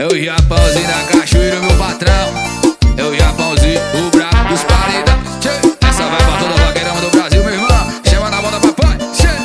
É o Japãozinho da cachoeira, meu patrão. É o Japãozinho, o brabo dos paredão. Essa vai pra toda a vaqueirama do Brasil, meu irmão. Chama na banda papai.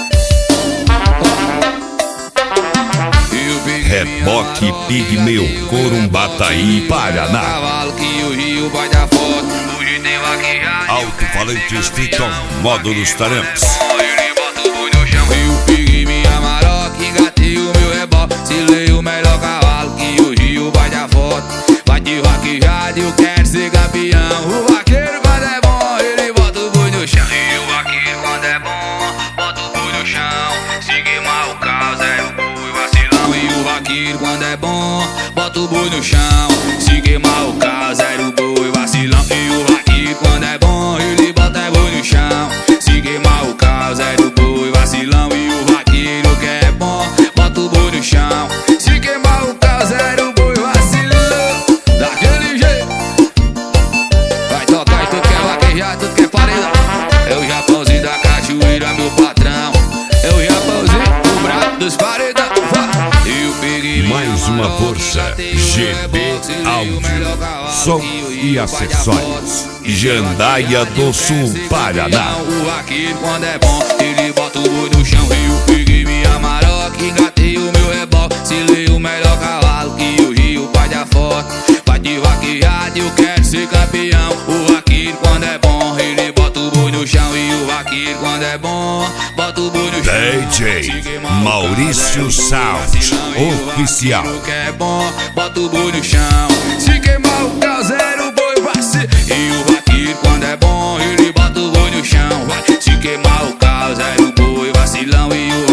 Reboque Pigmeu, Corumbataí, Paraná. Cavalo que o rio vai dar foto. Hoje tem vaquejada. Alto-falantes Triton, módulos Taramps. Ele bota o boi no chão. Rio Pig, minha maroca, engatei o meu reboque. Se lei o melhor cavalo que o rio vai dar foto. Vai de vaquejada, eu quero ser campeão. O vaqueiro quando é bom, ele bota o boi no chão. E o vaqueiro quando é bom, bota o boi no chão. Se queimar o caos é o boi vacilão. E o vaqueiro quando é bom, bota o boi no chão. Se queimar o caos é o boi vacilão. E o vaqueiro quando é bom, ele bota o boi no chão. Se queimar o caos é o boi vacilão. E o vaqueiro que é bom, bota o boi no chão. Se queimar o caos é o boi vacilão. Daquele jeito vai tocar e tudo que é vaquejar, tudo que é paredão. É o Japãozinho da cachoeira, meu patrão. É o Japãozinho, o brabo dos paredão. E o Pig, Mais uma força, GB Áudio, som e acessórios. Jandaia do Sul, Paraná. O vaqueiro quando é bom, ele bota o boi no chão. E o Pig, minha maroca, engatei o meu reboque. Se lê o melhor cavalo que o rio vai dar foto. Vai de vaquejada, eu quero ser campeão. O vaqueiro quando é bom, ele bota o boi no chão. E o vaqueiro quando é bom, bota o boi no chão. DJ Maurício Sound, oficial. Que é bom, bota o boi no chão. Se queimar o caos era o boi vacilo. E o vaqueiro quando é bom, ele bota o boi no chão. Se queimar o caos era o boi vacilão. E o